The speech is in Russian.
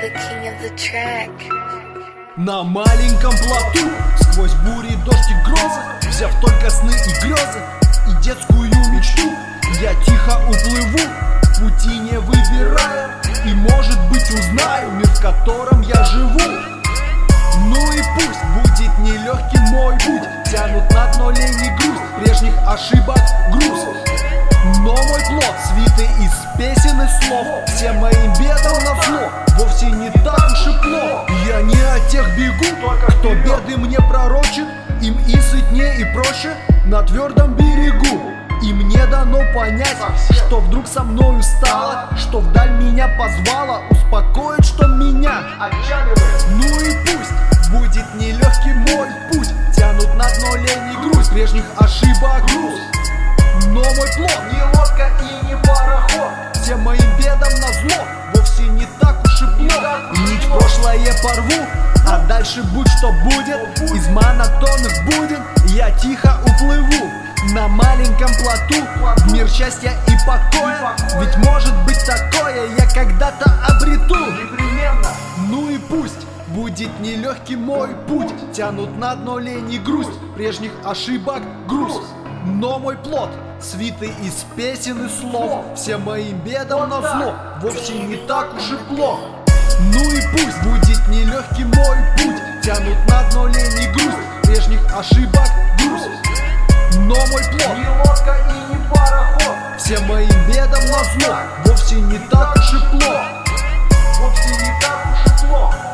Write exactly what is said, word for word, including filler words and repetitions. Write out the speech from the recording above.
the king of the track. На маленьком плоту, сквозь бури, дождь и грозы, взяв только сны и грезы и детскую мечту, я тихо уплыву, пути не выбирая, и, может быть, узнаю мир, в котором я живу. Ну и пусть будет нелегкий мой путь, тянут на дно лень и грусть, прежних ошибок груз. Но мой плод, свитый из песен и слов, всем моим бедам назло, вовсе не так уж и плохо. Я не от тех бегу, кто беды мне пророчит, им и сытнее, и проще на твердом берегу. И мне дано понять, что вдруг со мною стало, что вдаль меня позвала, успокоит, что меня отчаливает. Ну и пусть будет нелегкий мой путь, тянут на дно лень и грусть, прежних ошибок груз. Но мой плод не лодка и не пароход, всем моим бедам назло, вовсе не так уж и плохо. Нить в прошлое порву, а дальше будь что будет, из монотонных буден я тихо уплыву. На маленьком плоту в мир счастья и покоя, ведь может быть такое я когда-то обрету. Ну и пусть будет нелегкий мой путь, тянут на дно лень и грусть, прежних ошибок груз. Но мой плод, свитый из песен и слов, всем моим бедам назло, вовсе не так уж и плохо. Ну и пусть будет нелегкий мой путь, тянут на дно лень и грусть, прежних ошибок груз. Но мой плод не лодка и не пароход, всем моим бедам назло, вовсе не так уж и плохо. Вовсе не так уж и плохо.